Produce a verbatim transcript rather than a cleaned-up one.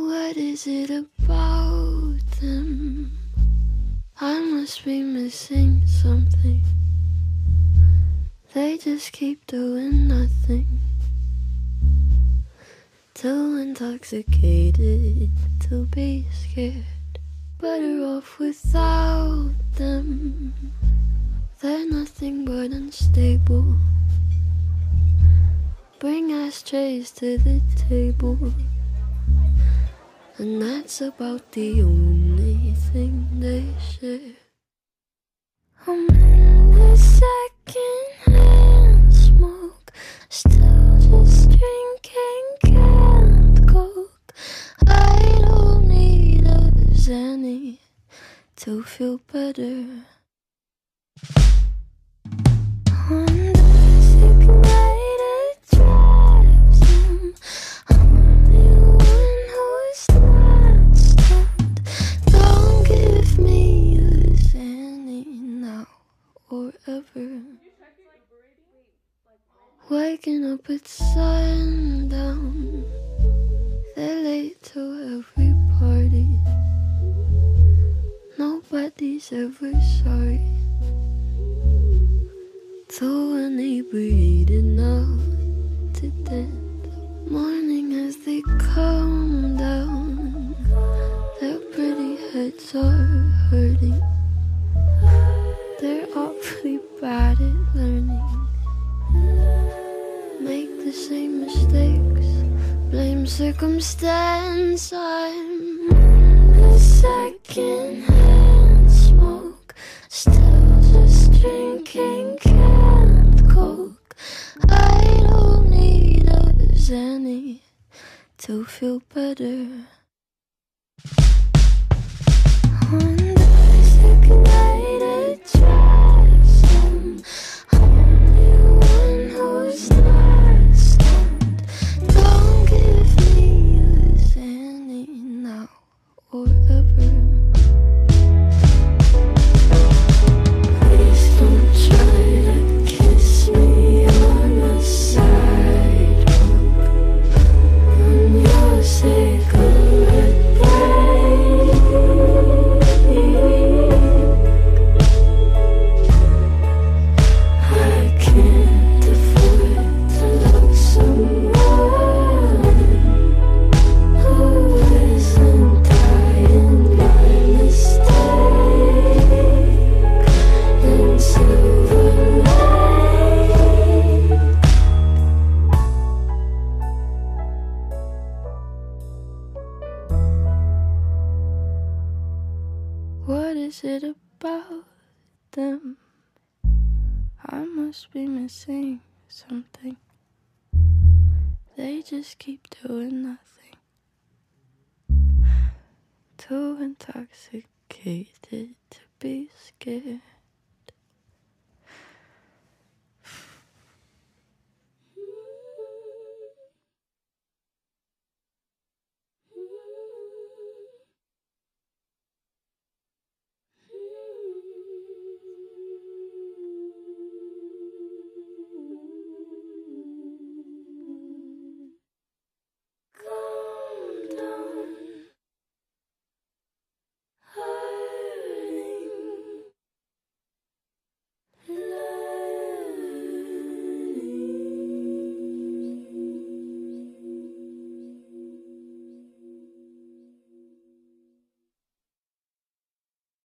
What is it about them? I must be missing something. They just keep doing nothing. Too intoxicated to be scared. Better off without them. They're nothing but unstable. Bring ashtrays to the table, and that's about the only thing they share. I'm in the second-hand smoke, still just drinking canned coke. I don't need a Xanny to feel better. On designated drives them, I'm the one who's not stunned. Don't give me a Xanny now or ever. Waking up at sundown, they're late to every party. Nobody's ever sorry. Too inebriated now to dance. Morning as they calm down, their pretty heads are hurting. They're awfully bad at learning. Make the same mistakes, blame circumstance. I'm a second-hand smoke, still just drinking canned coke. I don't need a Xanny to feel better. On designated drives them, I'm the one who's not stunned. Don't give me a Xanny now or ever. Please don't try to kiss me on the sidewalk on your cigarette break. I can't afford to love someone who isn't dying by mistake in Silver Lake. What is it about them? I must be missing something. They just keep doing nothing. Too intoxicated to be scared.